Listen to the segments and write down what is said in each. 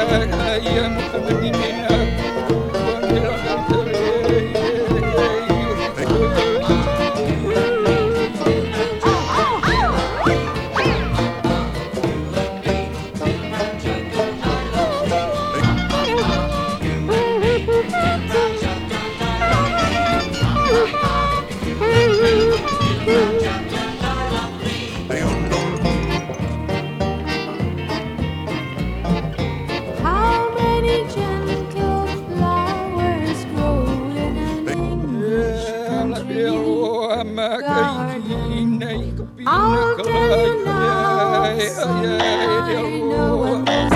I'll tell you now, I know when those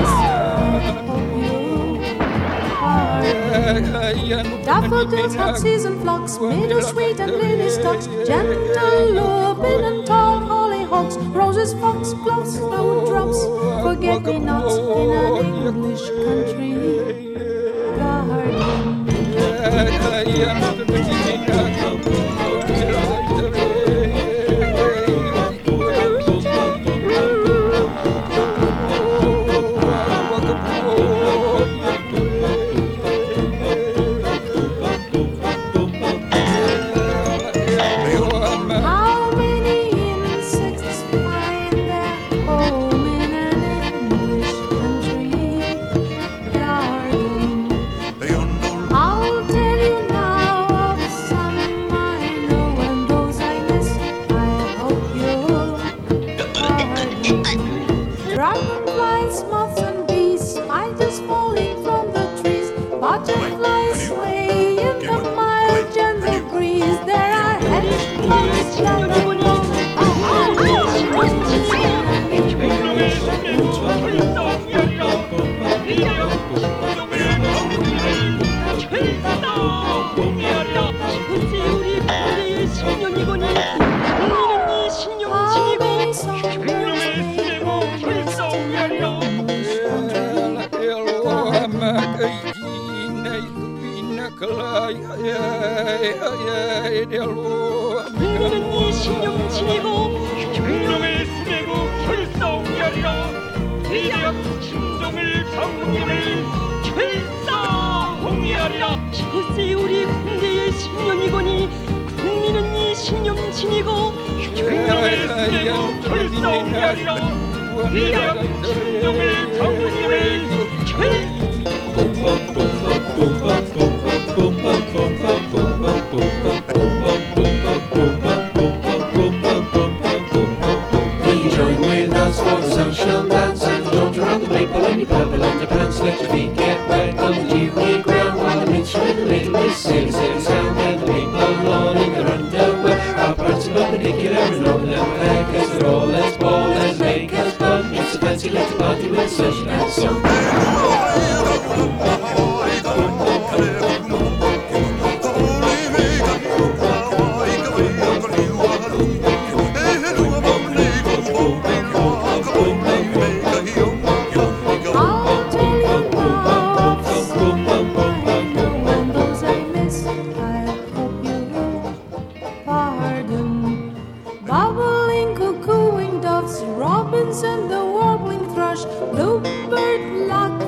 I miss. Daffodils, hot season flocks, meadowsweet and lily stalks, gentle lupin and tall hollyhocks, roses, foxgloves, snowdrops, forget-me-nots in an English country Dragonflies, moths and bees, spiders falling from the trees, butterflies sway in the mild gentle breeze. There are hedgehogs, 국민은 이 신념 지니고 혁명을 수매고 결사옹야리라. 대략 충정을 정리를 결사옹야리라. 저세 우리 군대의 신념이거니 국민은 이 신념 지니고 혁명을 수매고 결사옹야리라. 대략 충정을 정리를 Join with us for the social dance and don't around the maple and your purple underpants. Let your feet get wet on the dewy ground while the minstrel in the middle is sing sound and the people all in their underwear are prancing perpendicular and open their hair, 'cause they're all as bald as make us fun. It's a fancy little party with social and song. Bubbling, cuckooing doves, robins and the warbling thrush, bluebird, lark